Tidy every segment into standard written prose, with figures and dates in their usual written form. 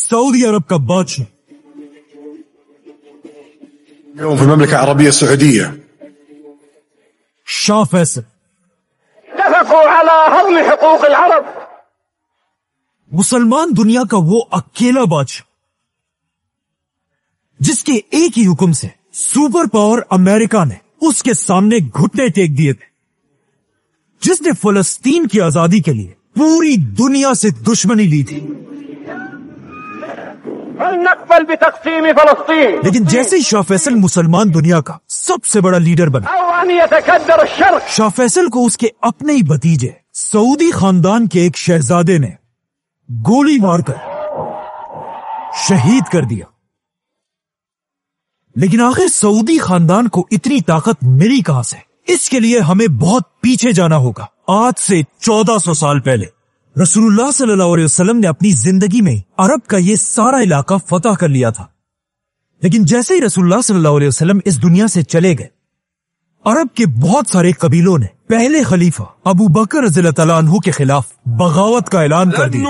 Saudi Arab का बादशाह اليوم في المملكة العربية السعودية शाह फैसल اتفقوا على هضم حقوق العرب. मुसलमान दुनिया का वो अकेला बादशाह जिसके एक ही हुक्म से सुपर पावर अमेरिका ने उसके सामने घुटने टेक दिए थे, जिसने फलस्तीन की आजादी के लिए पूरी दुनिया से दुश्मनी ली थी। فلنقبل بتقسيم فلسطين लेकिन जैसे ही शाह फैसल मुसलमान दुनिया का सबसे बड़ा लीडर बना, أو أن يتكدر الشرق शाह फैसल को उसके अपने ही भतीजे सऊदी खानदान के एक शहजादे ने गोली मारकर शहीद कर दिया। लेकिन आखिर सऊदी खानदान को इतनी ताकत मिली कहां से? इसके लिए हमें बहुत पीछे जाना होगा। आज से 1400 साल पहले रसूलुल्लाह सल्लल्लाहु अलैहि वसल्लम ने अपनी जिंदगी में अरब का ये सारा इलाका फतह कर लिया था। लेकिन जैसे ही रसूलुल्लाह सल्लल्लाहु अलैहि वसल्लम इस दुनिया से चले गए, अरब के बहुत सारे कबीलों ने पहले खलीफा अबू बकर रज़ियल्लाहु तआला अन्हु के खिलाफ बगावत का ऐलान कर दिया।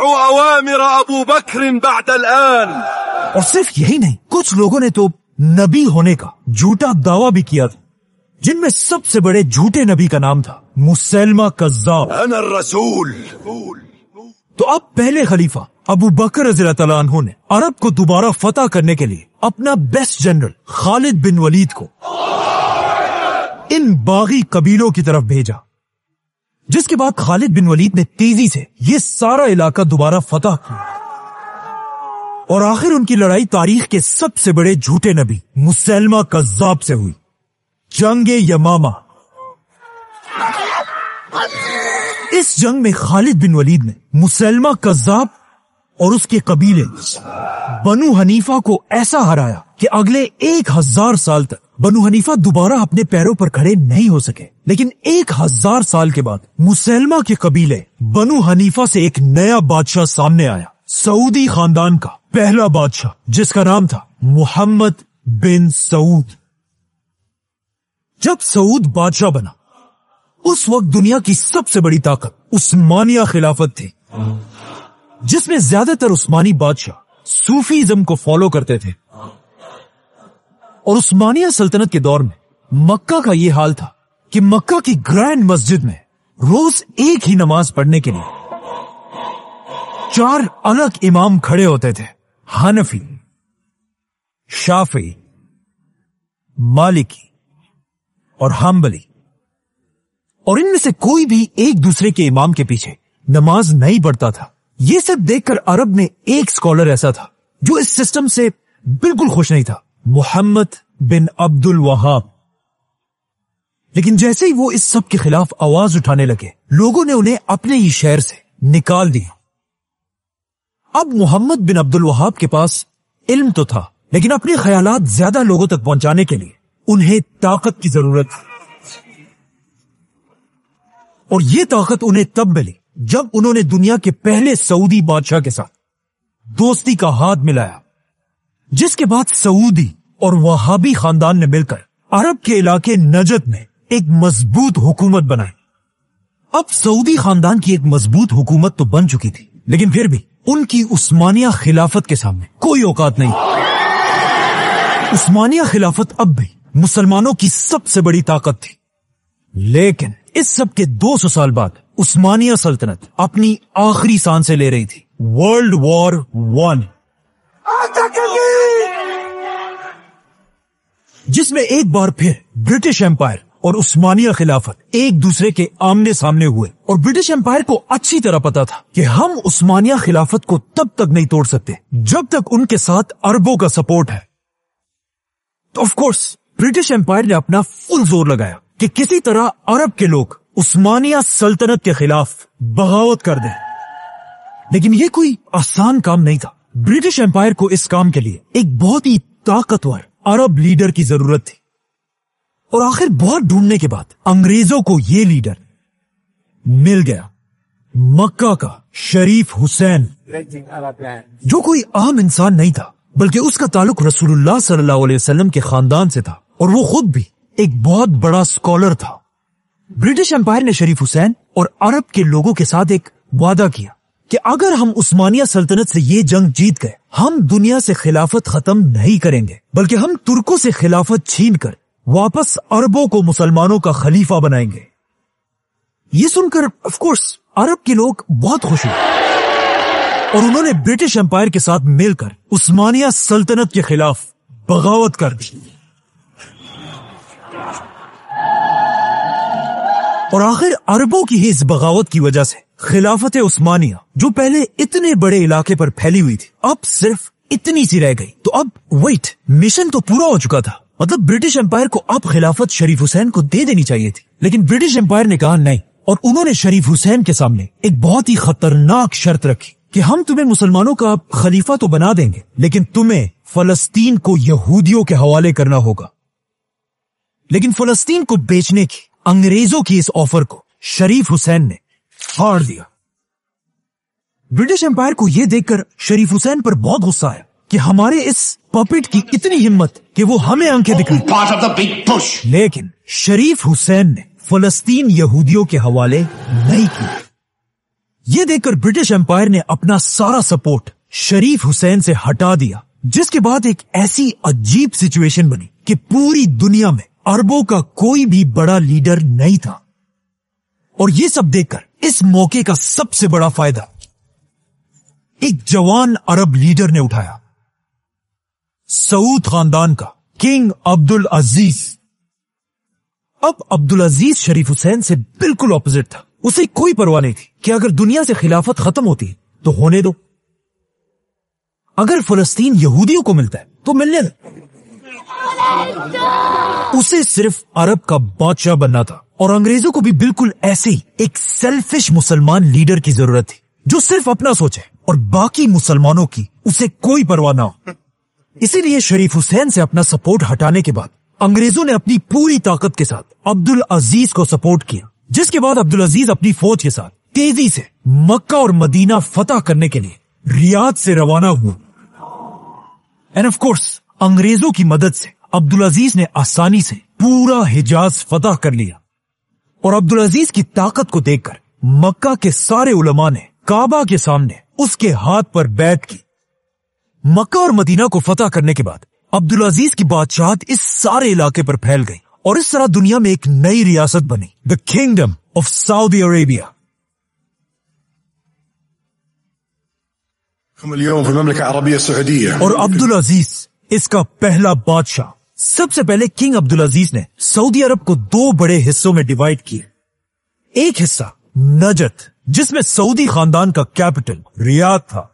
और सिर्फ यही नहीं, कुछ लोगों ने तो नबी होने का झूठा दावा भी किया था, जिनमें सबसे बड़े झूठे नबी का नाम था मुसैलमा कज़्ज़ाब। أنا الرسول। तो अब पहले खलीफा अबू बकर रज़ियल्लाहु तआला अन्हु ने अरब को दोबारा फतह करने के लिए अपना best general Khalid bin Walid को इन बागी कबीलों की तरफ भेजा, जिसके बाद खालिद बिन वलीद ने तेजी से ये सारा इलाका दोबारा फतह किया। और आखिर उनकी लड़ाई तारीख के सबसे बड़े झूठे नबी मुसैलमा कज़्ज़ाब से हुई, जंगे यमामा। इस जंग में खालिद बिन वलीद ने मुसैलमा कज़्ज़ाब और उसके कबीले बनु हनीफा को ऐसा हराया कि अगले 1000 साल तक बनु हनीफा दोबारा अपने पैरों पर खड़े नहीं हो सके। लेकिन 1000 साल के बाद मुसैलमा के कबीले बनु हनीफा से एक नया बादशाह सामने आया, सऊदी खानदान का पहला बादशाह, जिसका नाम था मुहम्मद बिन सऊद। जब सऊद बादशाह बना, उस वक्त दुनिया की सबसे बड़ी ताकत उस्मानिया खिलाफत थी, जिसमें ज्यादातर उस्मानी बादशाह सूफीज्म को फॉलो करते थे। और उस्मानिया सल्तनत के दौर में मक्का का यह हाल था कि मक्का की ग्रैंड मस्जिद में रोज एक ही नमाज पढ़ने के लिए 4 अलग इमाम खड़े होते थे, हनफी, शाफी, मालिकी और हम्बली। और इनमें से कोई भी एक दूसरे के इमाम के पीछे नमाज नहीं पढ़ता था। ये सब देखकर अरब में एक स्कॉलर ऐसा था जो इस सिस्टम से बिल्कुल खुश नहीं था, मुहम्मद बिन अब्दुल वहाब। लेकिन जैसे ही वो इस सब के खिलाफ आवाज उठाने लगे, लोगों ने उन्हें अपने ही शहर से निकाल दिया। अब मोहम्मद बिन अब्दुल वहाब के पास इल्म तो था, लेकिन अपने ख्यालात ज्यादा लोगों तक पहुंचाने के लिए उन्हें ताकत की जरूरत थी। और ये ताकत उन्हें तब मिली जब उन्होंने दुनिया के पहले सऊदी बादशाह के साथ दोस्ती का हाथ मिलाया, जिसके बाद सऊदी और वहाबी खानदान ने मिलकर अरब के इलाके नजद में एक मजबूत हुकूमत बनाई। अब सऊदी खानदान की एक मजबूत हुकूमत तो बन चुकी थी, लेकिन फिर भी उनकी उस्मानिया खिलाफत के सामने कोई औकात नहीं। उस्मानिया खिलाफत अब भी मुसलमानों की सबसे बड़ी ताकत थी। लेकिन इस सब के 200 साल बाद उस्मानिया सल्तनत अपनी आखिरी सांसें ले रही थी। वर्ल्ड वॉर 1, जिसमें एक बार फिर ब्रिटिश एम्पायर और उस्मानिया खिलाफत एक दूसरे के आमने सामने हुए। और ब्रिटिश एम्पायर को अच्छी तरह पता था कि हम उस्मानिया खिलाफत को तब तक नहीं तोड़ सकते जब तक उनके साथ अरबों का सपोर्ट है। तो ऑफ कोर्स ब्रिटिश एम्पायर ने अपना फुल जोर लगाया कि किसी तरह अरब के लोग उस्मानिया सल्तनत के खिलाफ बगावत कर दें। लेकिन यह कोई आसान काम नहीं था। ब्रिटिश एम्पायर को इस काम के लिए एक बहुत ही ताकतवर अरब लीडर की जरूरत थी। और आखिर बहुत ढूंढने के बाद अंग्रेजों को यह लीडर मिल गया, मक्का का शरीफ हुसैन, जो कोई आम इंसान नहीं था, बल्कि उसका ताल्लुक रसूलुल्लाह सल्लल्लाहु अलैहि वसल्लम के खानदान से था। और वो खुद भी एक बहुत बड़ा स्कॉलर था। ब्रिटिश एम्पायर ने शरीफ हुसैन और अरब के लोगों के साथ एक वादा किया کہ اگر ہم عثمانیہ سلطنت سے یہ جنگ جیت گئے ہم دنیا سے خلافت ختم نہیں کریں گے بلکہ ہم ترکوں سے خلافت چھین کر واپس عربوں کو مسلمانوں کا خلیفہ بنائیں گے. یہ سن کر آف کورس عرب کے لوگ بہت خوش ہوئے اور انہوں نے برٹش امپائر کے ساتھ مل کر عثمانیہ سلطنت کے خلاف بغاوت کر دی. اور آخر عربوں کی ہی اس بغاوت کی وجہ سے خلافت عثمانیہ جو پہلے اتنے بڑے علاقے پر پھیلی ہوئی تھی اب صرف اتنی سی رہ گئی. تو اب ویٹ مشن تو پورا ہو چکا تھا. مطلب برٹش امپائر کو اب خلافت شریف حسین کو دے دینی چاہیے تھی لیکن برٹش امپائر نے کہا نہیں اور انہوں نے شریف حسین کے سامنے ایک بہت ہی خطرناک شرط رکھی کہ ہم تمہیں مسلمانوں کا خلیفہ تو بنا دیں گے لیکن تمہیں فلسطین کو یہودیوں کے حوالے کرنا ہوگا. لیکن فلسطین کو بیچنے کی انگریزوں کی اس آفر کو شریف حسین نے ہار دیا. برٹش امپائر کو یہ دیکھ کر شریف حسین پر بہت غصہ آیا کہ ہمارے اس پپٹ کی اتنی ہمت کہ وہ ہمیں آنکھیں دکھائی. لیکن شریف حسین نے فلسطین یہودیوں کے حوالے نہیں کی. یہ دیکھ کر برٹش امپائر نے اپنا سارا سپورٹ شریف حسین سے ہٹا دیا جس کے بعد ایک ایسی عجیب سچویشن بنی کہ پوری دنیا میں عربوں کا کوئی بھی بڑا لیڈر نہیں تھا. اور یہ سب دیکھ کر اس موقع کا سب سے بڑا فائدہ ایک جوان عرب لیڈر نے اٹھایا, سعود خاندان کا کنگ عبدالعزیز. اب عبدالعزیز شریف حسین سے بالکل اپوزٹ تھا. اسے کوئی پرواہ نہیں تھی کہ اگر دنیا سے خلافت ختم ہوتی ہے تو ہونے دو, اگر فلسطین یہودیوں کو ملتا ہے تو ملنے دو. اسے صرف عرب کا بادشاہ بننا تھا اور انگریزوں کو بھی بالکل ایسے ہی ایک سیلفش مسلمان لیڈر کی ضرورت تھی جو صرف اپنا سوچے اور باقی مسلمانوں کی اسے کوئی پرواہ نہ ہو. اسی لیے شریف حسین سے اپنا سپورٹ ہٹانے کے بعد انگریزوں نے اپنی پوری طاقت کے ساتھ عبدالعزیز کو سپورٹ کیا جس کے بعد عبدالعزیز اپنی فوج کے ساتھ تیزی سے مکہ اور مدینہ فتح کرنے کے لیے ریاض سے روانہ ہوا. اینڈ آف کورس انگریزوں کی مدد سے عبدالعزیز نے آسانی سے پورا حجاز فتح کر لیا. اور عبدالعزیز کی طاقت کو دیکھ کر مکہ کے سارے علماء نے کعبہ کے سامنے اس کے ہاتھ پر بیعت کی. مکہ اور مدینہ کو فتح کرنے کے بعد عبدالعزیز کی بادشاہت اس سارے علاقے پر پھیل گئی اور اس طرح دنیا میں ایک نئی ریاست بنی, the kingdom of Saudi Arabia. اور عبدالعزیز اس کا پہلا بادشاہ. سب سے پہلے کنگ عبدالعزیز نے سعودی عرب کو دو بڑے حصوں میں ڈیوائیڈ کیا. ایک حصہ نجد جس میں سعودی خاندان کا کیپٹل ریاض تھا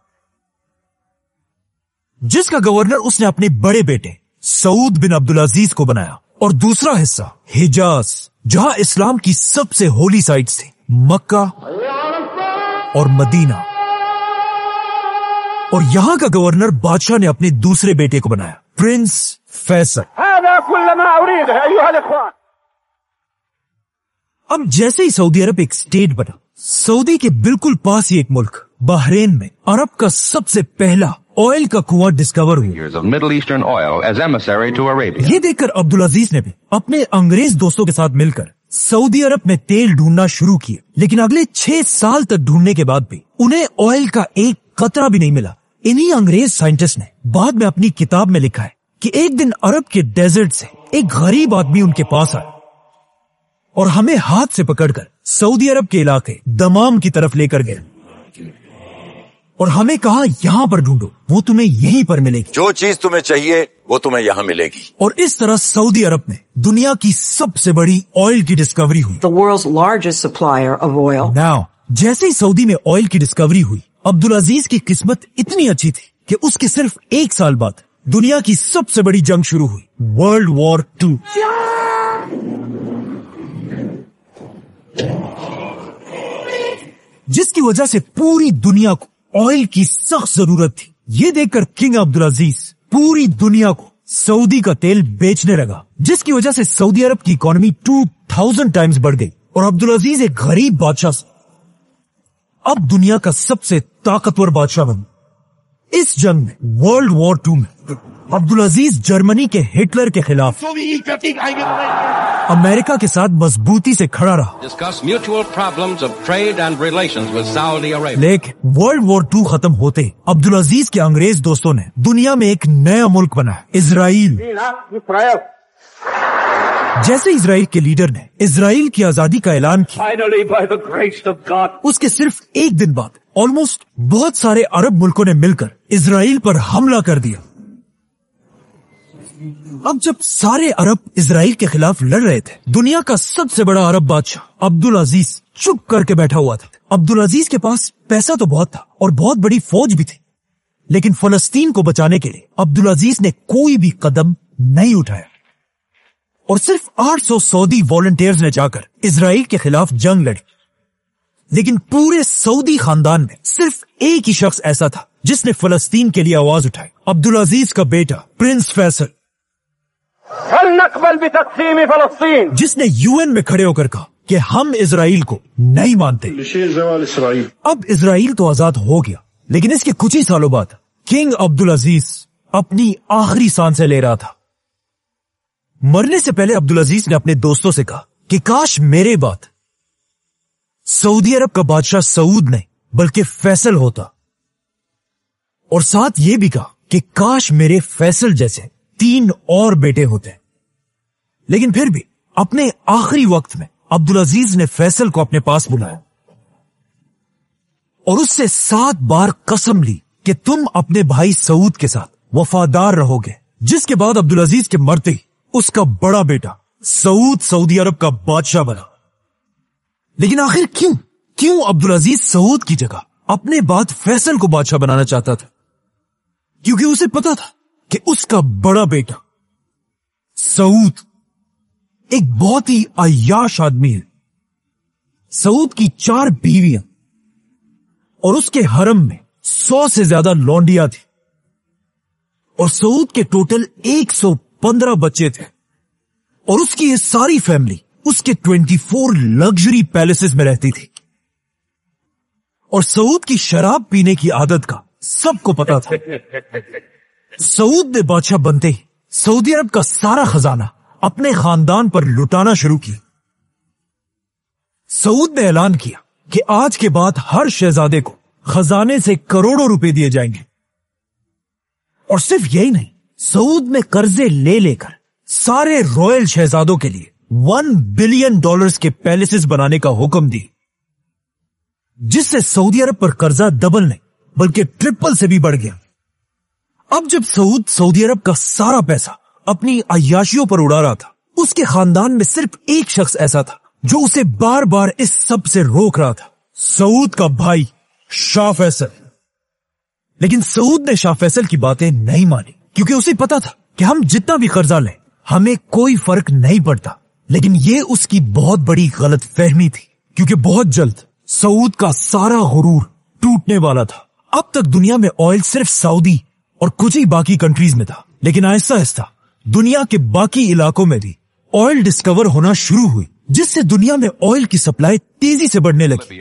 جس کا گورنر اس نے اپنے بڑے بیٹے سعود بن عبدالعزیز کو بنایا, اور دوسرا حصہ حجاز جہاں اسلام کی سب سے ہولی سائٹس تھی مکہ اور مدینہ, اور یہاں کا گورنر بادشاہ نے اپنے دوسرے بیٹے کو بنایا پرنس فیصل. اب جیسے ہی سعودی عرب ایک اسٹیٹ بنا, سعودی کے بالکل پاس ہی ایک ملک بحرین میں عرب کا سب سے پہلا آئل کا کنواں ڈسکور ہوا. یہ دیکھ کر عبدالعزیز نے بھی اپنے انگریز دوستوں کے ساتھ مل کر سعودی عرب میں تیل ڈھونڈنا شروع کیا, لیکن اگلے 6 سال تک ڈھونڈنے کے بعد بھی انہیں آئل کا ایک قطرہ بھی نہیں ملا. انہی انگریز سائنٹسٹ نے بعد میں اپنی کتاب میں لکھا ہے کہ ایک دن عرب کے ڈیزرٹ سے ایک غریب آدمی ان کے پاس آیا اور ہمیں ہاتھ سے پکڑ کر سعودی عرب کے علاقے دمام کی طرف لے کر گئے اور ہمیں کہا یہاں پر ڈھونڈو, وہ تمہیں یہیں پر ملے گی, جو چیز تمہیں چاہیے وہ تمہیں یہاں ملے گی. اور اس طرح سعودی عرب میں دنیا کی سب سے بڑی آئل کی ڈسکوری ہوئی. The world's largest supplier of oil. Now, جیسے ہی سعودی میں آئل کی ڈسکوری ہوئی, عبدالعزیز کی قسمت اتنی اچھی تھی کہ اس کے صرف 1 سال بعد دنیا کی سب سے بڑی جنگ شروع ہوئی, ورلڈ وار 2. جس کی وجہ سے پوری دنیا کو آئل کی سخت ضرورت تھی. یہ دیکھ کر کنگ عبدالعزیز پوری دنیا کو سعودی کا تیل بیچنے لگا جس کی وجہ سے سعودی عرب کی اکانومی 2000 ٹائمز بڑھ گئی اور عبدالعزیز ایک غریب بادشاہ سے اب دنیا کا سب سے طاقتور بادشاہ بن. اس جنگ میں ورلڈ وار 2 میں عبدالعزیز جرمنی کے ہٹلر کے خلاف امریکہ کے ساتھ مضبوطی سے کھڑا رہا، discuss mutual problems of trade and relations with Saudi Arabia. لیکن ورلڈ وار 2 ختم ہوتے ہی عبدالعزیز کے انگریز دوستوں نے دنیا میں ایک نیا ملک بنایا، اسرائیل۔ جیسے اسرائیل کے لیڈر نے اسرائیل کی آزادی کا اعلان کیا، Finally, by the grace of God, اس کے صرف ایک دن بعد آلموسٹ بہت سارے عرب ملکوں نے مل کر اسرائیل پر حملہ کر دیا۔ اب جب سارے عرب اسرائیل کے خلاف لڑ رہے تھے، دنیا کا سب سے بڑا عرب بادشاہ عبدالعزیز چپ کر کے بیٹھا ہوا تھا۔ عبدالعزیز کے پاس پیسہ تو بہت تھا اور بہت بڑی فوج بھی تھی، لیکن فلسطین کو بچانے کے لیے عبدالعزیز نے کوئی بھی قدم نہیں اٹھایا، اور صرف 800 سعودی والنٹیئرز نے جا کر اسرائیل کے خلاف جنگ لڑی۔ لیکن پورے سعودی خاندان میں صرف ایک ہی شخص ایسا تھا جس نے فلسطین کے لیے آواز اٹھائی، عبدالعزیز کا بیٹا پرنس فیصل، هل نقبل بتقسيم فلسطين؟ جس نے UN میں کھڑے ہو کر کہا کہ ہم اسرائیل کو نہیں مانتے۔ لشيء زوال إسرائيل. اب اسرائیل تو آزاد ہو گیا، لیکن اس کے کچھ ہی سالوں بعد کنگ عبدالعزیز اپنی آخری سانسیں لے رہا تھا۔ مرنے سے پہلے عبدالعزیز نے اپنے دوستوں سے کہا کہ کاش میرے بعد سعودی عرب کا بادشاہ سعود نہیں بلکہ فیصل ہوتا، اور ساتھ یہ بھی کہا کہ کاش میرے فیصل جیسے 3 اور بیٹے ہوتے۔ لیکن پھر بھی اپنے آخری وقت میں عبدالعزیز نے فیصل کو اپنے پاس بلایا اور اس سے 7 بار قسم لی کہ تم اپنے بھائی سعود کے ساتھ وفادار رہو گے، جس کے بعد عبدالعزیز کے مرتے ہی اس کا بڑا بیٹا سعود سعودی عرب کا بادشاہ بنا۔ لیکن آخر کیوں عبدالعزیز سعود کی جگہ اپنے بعد فیصل کو بادشاہ بنانا چاہتا تھا؟ کیونکہ اسے پتا تھا کہ اس کا بڑا بیٹا سعود ایک بہت ہی عیاش آدمی ہے۔ سعود کی 4 بیویاں اور اس کے حرم میں 100 سے زیادہ لونڈیاں تھی، اور سعود کے ٹوٹل 115 بچے تھے، اور اس کی یہ ساری فیملی اس کے 24 لگژری پیلیسز میں رہتی تھی۔ اور سعود کی شراب پینے کی عادت کا سب کو پتا تھا۔ سعود نے بادشاہ بنتے ہی سعودی عرب کا سارا خزانہ اپنے خاندان پر لٹانا شروع کیا۔ سعود نے اعلان کیا کہ آج کے بعد ہر شہزادے کو خزانے سے کروڑوں روپے دیے جائیں گے، اور صرف یہی نہیں، سعود میں قرضے لے لے کر سارے رائل شہزادوں کے لیے $1 بلین کے پیلیسز بنانے کا حکم دی، جس سے سعودی عرب پر قرضہ ڈبل نہیں بلکہ ٹرپل سے بھی بڑھ گیا۔ اب جب سعود سعودی عرب کا سارا پیسہ اپنی عیاشیوں پر اڑا رہا تھا، اس کے خاندان میں صرف ایک شخص ایسا تھا جو اسے بار بار اس سب سے روک رہا تھا، سعود کا بھائی شاہ فیصل۔ لیکن سعود نے شاہ فیصل کی باتیں نہیں مانی، کیونکہ اسے پتا تھا کہ ہم جتنا بھی قرضہ لیں ہمیں کوئی فرق نہیں پڑتا۔ لیکن یہ اس کی بہت بڑی غلط فہمی تھی، کیونکہ بہت جلد سعود کا سارا غرور ٹوٹنے والا تھا۔ اب تک دنیا میں آئل صرف سعودی اور کچھ ہی باقی کنٹریز میں تھا، لیکن آہستہ آہستہ دنیا کے باقی علاقوں میں بھی آئل ڈسکور ہونا شروع ہوئی، جس سے دنیا میں آئل کی سپلائی تیزی سے بڑھنے لگی۔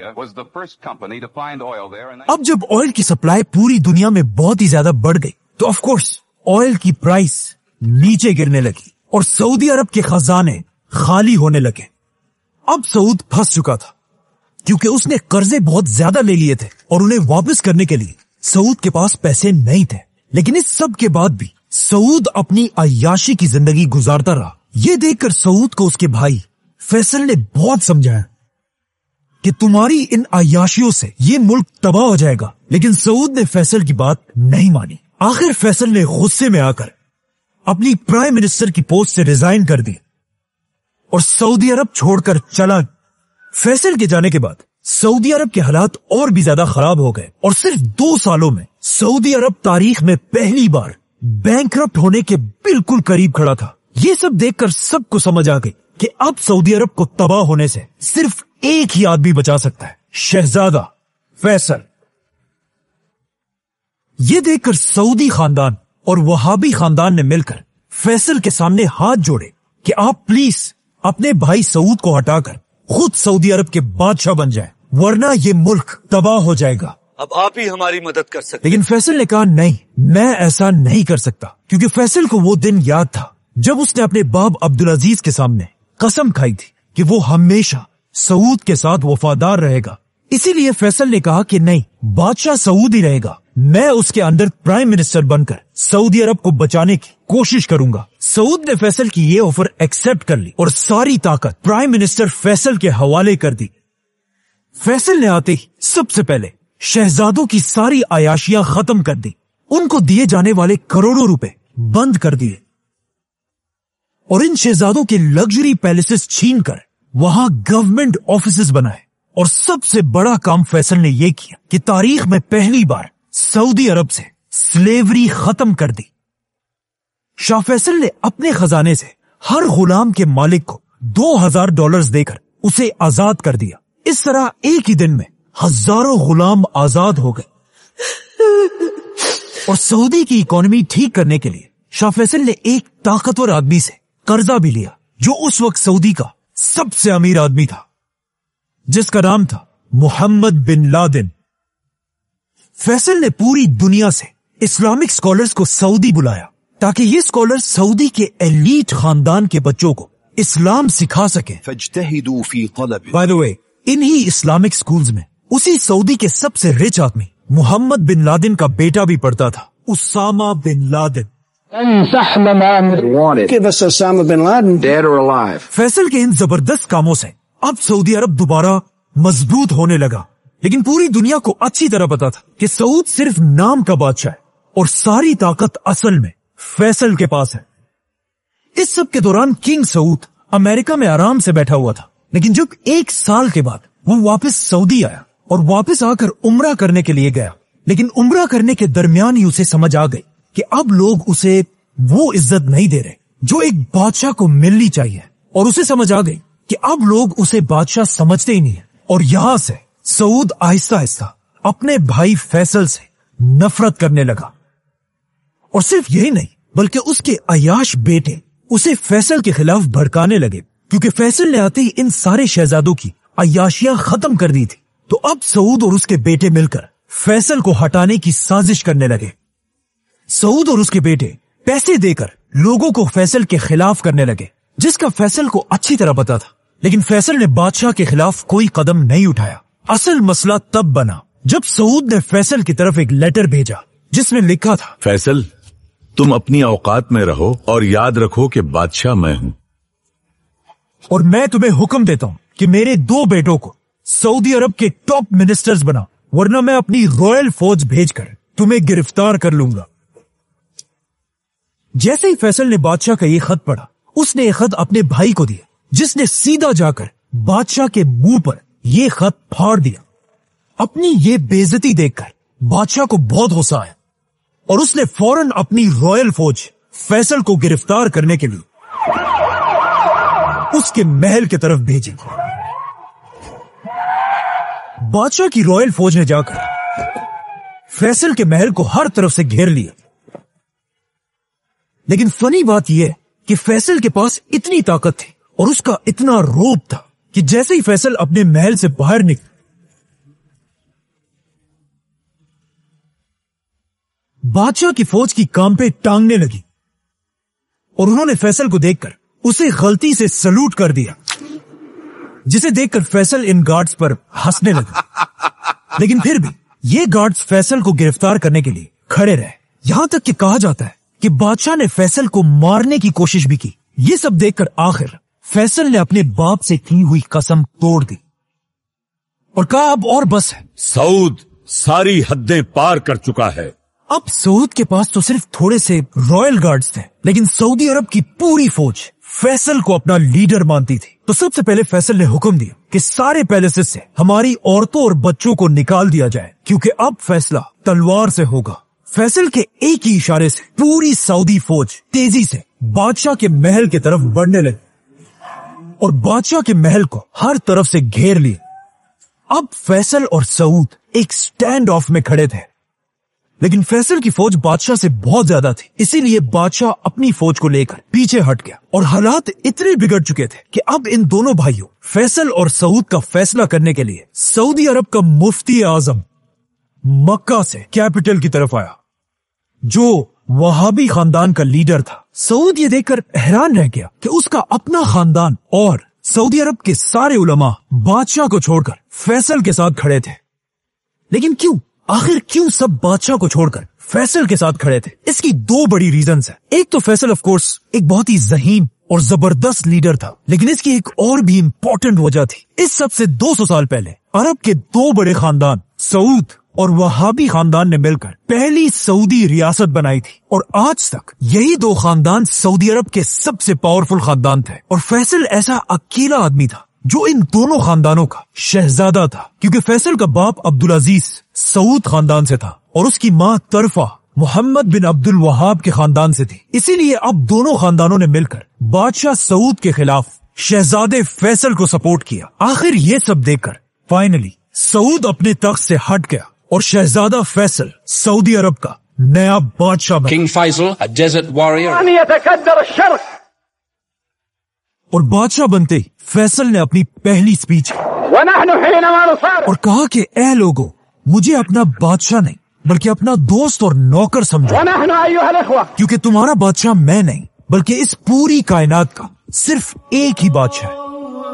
اب جب آئل کی سپلائی پوری دنیا میں بہت ہی زیادہ بڑھ گئی تو آف کورس آئل کی پرائس نیچے گرنے لگی اور سعودی عرب کے خزانے خالی ہونے لگے۔ اب سعود پھنس چکا تھا، کیونکہ اس نے قرضے بہت زیادہ لے لیے تھے اور انہیں واپس کرنے کے لیے سعود کے پاس پیسے نہیں تھے۔ لیکن اس سب کے بعد بھی سعود اپنی عیاشی کی زندگی گزارتا رہا۔ یہ دیکھ کر سعود کو اس کے بھائی فیصل نے بہت سمجھایا کہ تمہاری ان عیاشیوں سے یہ ملک تباہ ہو جائے گا، لیکن سعود نے فیصل کی بات نہیں مانی۔ آخر فیصل نے غصے میں آ کر اپنی پرائم منسٹر کی پوسٹ سے ریزائن کر دی اور سعودی عرب چھوڑ کر چلا۔ فیصل کے جانے کے بعد سعودی عرب کے حالات اور بھی زیادہ خراب ہو گئے، اور صرف 2 سالوں میں سعودی عرب تاریخ میں پہلی بار بینکرپٹ ہونے کے بالکل قریب کھڑا تھا۔ یہ سب دیکھ کر سب کو سمجھ آ گئی کہ اب سعودی عرب کو تباہ ہونے سے صرف ایک ہی آدمی بچا سکتا ہے، شہزادہ فیصل۔ یہ دیکھ کر سعودی خاندان اور وہابی خاندان نے مل کر فیصل کے سامنے ہاتھ جوڑے کہ آپ پلیز اپنے بھائی سعود کو ہٹا کر خود سعودی عرب کے بادشاہ بن جائیں، ورنہ یہ ملک تباہ ہو جائے گا اب آپ ہی ہماری مدد کر سکتے. لیکن فیصل نے کہا نہیں، میں ایسا نہیں کر سکتا، کیونکہ فیصل کو وہ دن یاد تھا جب اس نے اپنے باپ عبدالعزیز کے سامنے قسم کھائی تھی کہ وہ ہمیشہ سعود کے ساتھ وفادار رہے گا. اسی لیے فیصل نے کہا کہ نہیں، بادشاہ سعود ہی رہے گا، میں اس کے اندر پرائم منسٹر بن کر سعودی عرب کو بچانے کی کوشش کروں گا. سعود نے فیصل کی یہ آفر ایکسپٹ کر لی اور ساری طاقت پرائم منسٹر فیصل کے حوالے کر دی. فیصل نے آتے ہی سب سے پہلے شہزادوں کی ساری عیاشیاں ختم کر دی، ان کو دیے جانے والے کروڑوں روپے بند کر دیے اور ان شہزادوں کے لگژری پیلیسز چھین کر وہاں گورنمنٹ آفیسز بنائے. اور سب سے بڑا کام فیصل نے یہ کیا کہ تاریخ میں پہلی بار سعودی عرب سے سلیوری ختم کر دی. شاہ فیصل نے اپنے خزانے سے ہر غلام کے مالک کو $2000 دے کر اسے آزاد کر دیا. اس طرح ایک ہی دن میں ہزاروں غلام آزاد ہو گئے. اور سعودی کی اکانومی ٹھیک کرنے کے لیے شاہ فیصل نے ایک طاقتور آدمی سے قرضہ بھی لیا جو اس وقت سعودی کا سب سے امیر آدمی تھا، جس کا نام تھا محمد بن لادن. فیصل نے پوری دنیا سے اسلامک سکولرز کو سعودی بلایا تاکہ یہ سکولر سعودی کے ایلیٹ خاندان کے بچوں کو اسلام سکھا سکیں. فاجتهدوا في طلبه. بائی دا وے، انہی اسلامک سکولز میں اسی سعودی کے سب سے رچ آدمی محمد بن لادن کا بیٹا بھی پڑھتا تھا، Osama bin Laden. Give us Osama bin Laden, dead or alive. Faisal کے ان زبردست کاموں سے اب سعودی عرب دوبارہ مضبوط ہونے لگا، لیکن پوری دنیا کو اچھی طرح پتا تھا کہ سعود صرف نام کا بادشاہ ہے اور ساری طاقت اصل میں فیصل کے پاس ہے. اس سب کے دوران کنگ سعود امریکہ میں آرام سے بیٹھا ہوا تھا، لیکن جب 1 سال کے بعد وہ واپس سعودی آیا اور واپس آ کر عمرہ کرنے کے لیے گیا، لیکن عمرہ کرنے کے درمیان ہی اسے سمجھ آ گئی کہ اب لوگ اسے وہ عزت نہیں دے رہے جو ایک بادشاہ کو ملنی چاہیے، اور اسے سمجھ آ گئی کہ اب لوگ اسے بادشاہ سمجھتے ہی نہیں ہیں. اور یہاں سے سعود آہستہ آہستہ اپنے بھائی فیصل سے نفرت کرنے لگا. اور صرف یہی نہیں بلکہ اس کے عیاش بیٹے اسے فیصل کے خلاف بھڑکانے لگے، کیونکہ فیصل نے آتے ہی ان سارے شہزادوں کی عیاشیاں ختم کر دی تھی. تو اب سعود اور اس کے بیٹے مل کر فیصل کو ہٹانے کی سازش کرنے لگے. سعود اور اس کے بیٹے پیسے دے کر لوگوں کو فیصل کے خلاف کرنے لگے، جس کا فیصل کو اچھی طرح پتا تھا، لیکن فیصل نے بادشاہ کے خلاف کوئی قدم نہیں اٹھایا. اصل مسئلہ تب بنا جب سعود نے فیصل کی طرف ایک لیٹر بھیجا جس میں لکھا تھا، فیصل، تم اپنی اوقات میں رہو اور یاد رکھو کہ بادشاہ میں ہوں، اور میں تمہیں حکم دیتا ہوں کہ میرے 2 بیٹوں کو سعودی عرب کے ٹاپ منسٹرز بنا، ورنہ میں اپنی رائل فوج بھیج کر تمہیں گرفتار کر لوں گا. جیسے ہی فیصل نے بادشاہ کا یہ خط پڑھا، اس نے یہ خط اپنے بھائی کو دیا، جس نے سیدھا جا کر بادشاہ کے منہ پر یہ خط پھاڑ دیا. اپنی یہ بے عزتی دیکھ کر بادشاہ کو بہت غصہ آیا اور اس نے فوراً اپنی رائل فوج فیصل کو گرفتار کرنے کے لیے اس کے محل کی طرف بھیجی. بادشاہ کی رائل فوج نے جا کر فیصل کے محل کو ہر طرف سے گھیر لیا. لیکن فنی بات یہ ہے کہ فیصل کے پاس اتنی طاقت تھی اور اس کا اتنا روب تھا کہ جیسے ہی فیصل اپنے محل سے باہر نکلا، بادشاہ کی فوج کی کانپیں ٹانگنے لگی اور انہوں نے فیصل کو دیکھ کر اسے غلطی سے سلوٹ کر دیا، جسے دیکھ کر فیصل ان گارڈز پر ہنسنے لگا. لیکن پھر بھی یہ گارڈز فیصل کو گرفتار کرنے کے لیے کھڑے رہے، یہاں تک کہ کہا جاتا ہے کہ بادشاہ نے فیصل کو مارنے کی کوشش بھی کی. یہ سب دیکھ کر آخر فیصل نے اپنے باپ سے کی ہوئی قسم توڑ دی اور کہا اب اور بس ہے. سعود ساری حدیں پار کر چکا ہے. اب سعود کے پاس تو صرف تھوڑے سے رائل گارڈز تھے، لیکن سعودی عرب کی پوری فوج فیصل کو اپنا لیڈر مانتی تھی. تو سب سے پہلے فیصل نے حکم دیا کہ سارے پیلیسز سے ہماری عورتوں اور بچوں کو نکال دیا جائے، کیونکہ اب فیصلہ تلوار سے ہوگا. فیصل کے ایک ہی اشارے سے پوری سعودی فوج تیزی سے بادشاہ کے محل کی طرف بڑھنے لگی اور بادشاہ کے محل کو ہر طرف سے گھیر لیا. اب فیصل اور سعود ایک سٹینڈ آف میں کھڑے تھے، لیکن فیصل کی فوج بادشاہ سے بہت زیادہ تھی، اسی لیے بادشاہ اپنی فوج کو لے کر پیچھے ہٹ گیا اور حالات اتنے بگڑ چکے تھے کہ اب ان دونوں بھائیوں فیصل اور سعود کا فیصلہ کرنے کے لیے سعودی عرب کا مفتی اعظم मक्का से कैपिटल की तरफ आया, जो वहाबी खानदान का लीडर था। सऊद ये देखकर हैरान रह गया कि उसका अपना खानदान और सऊदी अरब के सारे उलमा बादशाह को छोड़कर फैसल के साथ खड़े थे। लेकिन क्यों? आखिर क्यों सब बादशाह को छोड़कर फैसल के साथ खड़े थे? इसकी दो बड़ी रीजंस है। एक तो फैसल ऑफ कोर्स एक बहुत ही ज़हीम और जबरदस्त लीडर था, लेकिन इसकी एक और भी इम्पोर्टेंट वजह थी। इस सब से 200 साल पहले अरब के दो बड़े खानदान सऊद और वहाबी खानदान ने मिलकर पहली सऊदी रियासत बनाई थी, और आज तक यही दो खानदान सऊदी अरब के सबसे पावरफुल खानदान थे। और फैसल ऐसा अकेला आदमी था जो इन दोनों खानदानों का शहजादा था, क्योंकि फैसल का बाप अब्दुल अजीज सऊद खानदान से था और उसकी माँ तरफा मोहम्मद बिन अब्दुल वहाब के खानदान से थी। इसीलिए अब दोनों खानदानों ने मिलकर बादशाह सऊद के खिलाफ शहजादे फैसल को सपोर्ट किया। आखिर ये सब देखकर फाइनली सऊद अपने तख्त से हट गया और शहजादा फैसल सऊदी अरब का नया बादशाह बना। King Faisal, a desert warrior. أن يتكدر الشرق और बादशाह बनते ही फैसल ने अपनी पहली स्पीच ونحن حينما نصارع और कहा कि ऐ लोगों, मुझे अपना बादशाह नहीं बल्कि अपना दोस्त और नौकर समझो, ونحن أيها الإخوة क्योंकि तुम्हारा बादशाह मैं नहीं बल्कि इस पूरी कायनात का सिर्फ एक ही बादशाह है,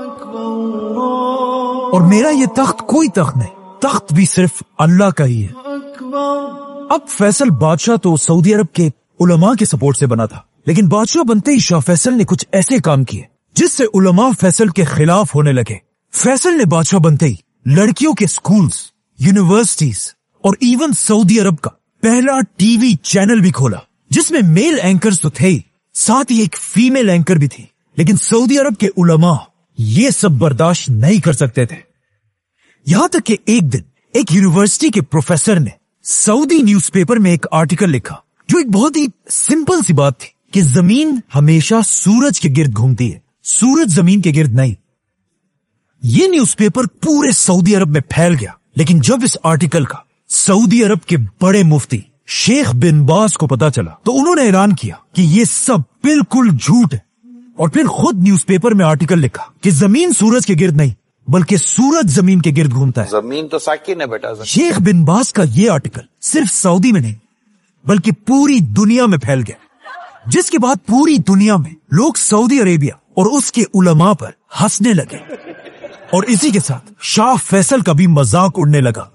और मेरा ये तख्त कोई तख्त नहीं, तख्त भी सिर्फ अल्लाह का ही है। अब फैसल बादशाह तो सऊदी अरब के उलमा के सपोर्ट से बना था, लेकिन बादशाह बनते ही शाह फैसल ने कुछ ऐसे काम किए जिससे उलमा फैसल के खिलाफ होने लगे। फैसल ने बादशाह बनते ही लड़कियों के स्कूल्स, यूनिवर्सिटीज और इवन सऊदी अरब का पहला टीवी चैनल भी खोला, जिसमें मेल एंकर्स तो थे ही, साथ ही एक फीमेल एंकर भी थी। लेकिन सऊदी अरब के उलमा ये सब बर्दाश्त नहीं कर सकते थे। यहां तक कि एक दिन एक यूनिवर्सिटी के प्रोफेसर ने सऊदी न्यूज़पेपर में एक आर्टिकल लिखा, जो एक बहुत ही सिंपल सी बात थी कि जमीन हमेशा सूरज के गिर्द घूमती है, सूरज जमीन के गिर्द नहीं। ये न्यूज़पेपर पूरे सऊदी अरब में फैल गया। लेकिन जब इस आर्टिकल का सऊदी अरब के बड़े मुफ्ती शेख बिन बाज को पता चला, तो उन्होंने ऐलान किया कि ये सब बिल्कुल झूठ है, और फिर खुद न्यूज़पेपर में आर्टिकल लिखा कि जमीन सूरज के गिर्द नहीं बल्कि सूरज जमीन के गिर्द घूमता है। जमीन तो साकिन है बेटा। शेख बिन बाज का ये आर्टिकल सिर्फ सऊदी में नहीं बल्कि पूरी दुनिया में फैल गया, जिसके बाद पूरी दुनिया में लोग सऊदी अरेबिया और उसके उलमा पर हंसने लगे, और इसी के साथ शाह फैसल का भी मजाक उड़ने लगा।